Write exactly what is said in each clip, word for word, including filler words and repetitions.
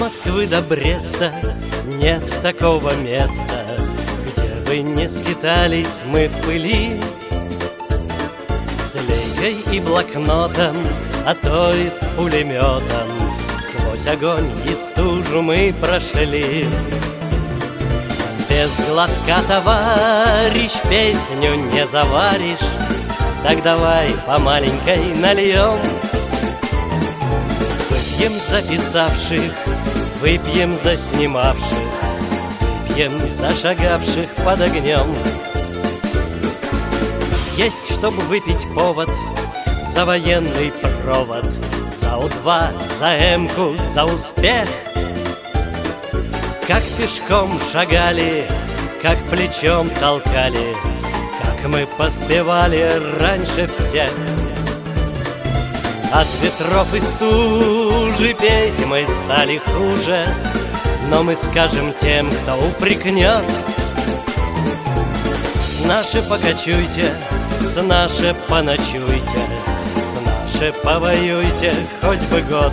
Москвы до Бреста нет такого места, где бы не скитались мы в пыли. С лейкой и блокнотом, а то и с пулеметом сквозь огонь и стужу мы прошли. Без глотка, товарищ, песню не заваришь, так давай по маленькой нальем. Выпьем за писавших, выпьем за снимавших, выпьем за шагавших под огнем. Есть, чтобы выпить повод за военный провод, за У-два, за Эмку, за успех. Как пешком шагали, как плечом толкали, как мы поспевали раньше всех. От ветров и стужи петь мы стали хуже, но мы скажем тем, кто упрекнет: с наше покочуйте, с наше поночуйте, с наше повоюйте хоть бы год.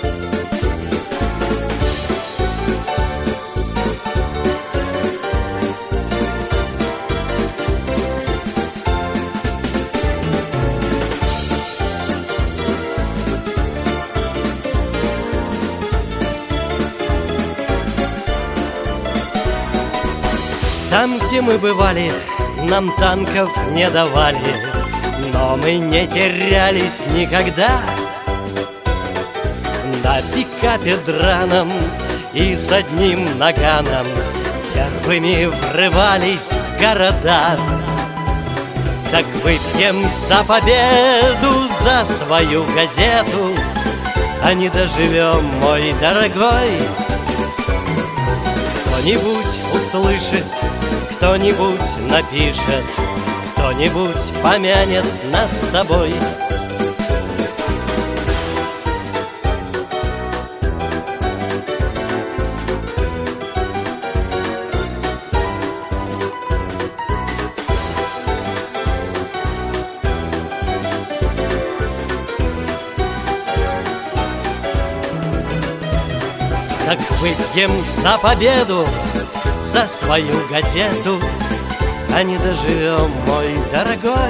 Там, где мы бывали, нам танков не давали, но мы не терялись никогда. На пикапе драном и с одним наганом первыми врывались в города. Так выпьем за победу, за свою газету, а не доживем, мой дорогой. Кто-нибудь услышит, кто-нибудь напишет, кто-нибудь помянет нас с тобой. Так выпьем за победу, за свою газету, а не доживем, мой дорогой.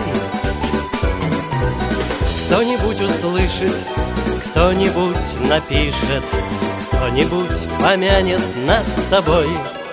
Кто-нибудь услышит, кто-нибудь напишет, кто-нибудь помянет нас с тобой.